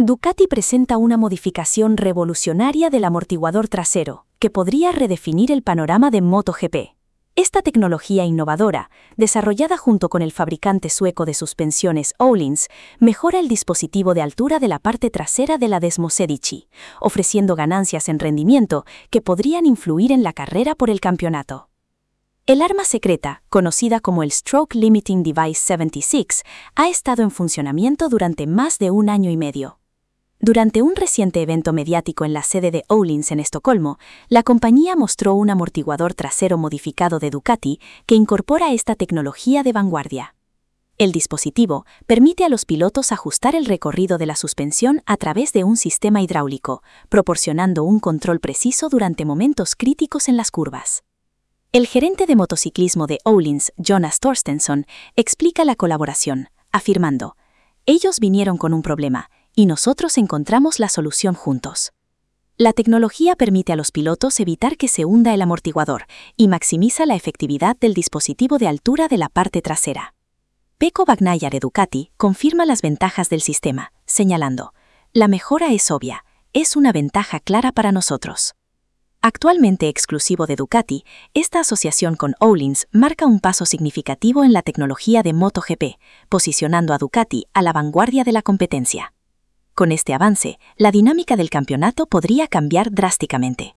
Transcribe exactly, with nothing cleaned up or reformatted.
Ducati presenta una modificación revolucionaria del amortiguador trasero, que podría redefinir el panorama de MotoGP. Esta tecnología innovadora, desarrollada junto con el fabricante sueco de suspensiones Öhlins, mejora el dispositivo de altura de la parte trasera de la Desmosedici, ofreciendo ganancias en rendimiento que podrían influir en la carrera por el campeonato. El arma secreta, conocida como el Stroke Limiting Device setenta y seis, ha estado en funcionamiento durante más de un año y medio. Durante un reciente evento mediático en la sede de Öhlins en Estocolmo, la compañía mostró un amortiguador trasero modificado de Ducati que incorpora esta tecnología de vanguardia. El dispositivo permite a los pilotos ajustar el recorrido de la suspensión a través de un sistema hidráulico, proporcionando un control preciso durante momentos críticos en las curvas. El gerente de motociclismo de Öhlins, Jonas Torstensson, explica la colaboración, afirmando: «Ellos vinieron con un problema, y nosotros encontramos la solución juntos». La tecnología permite a los pilotos evitar que se hunda el amortiguador y maximiza la efectividad del dispositivo de altura de la parte trasera. Pecco Bagnaia de Ducati confirma las ventajas del sistema, señalando: «La mejora es obvia, es una ventaja clara para nosotros». Actualmente exclusivo de Ducati, esta asociación con Öhlins marca un paso significativo en la tecnología de MotoGP, posicionando a Ducati a la vanguardia de la competencia. Con este avance, la dinámica del campeonato podría cambiar drásticamente.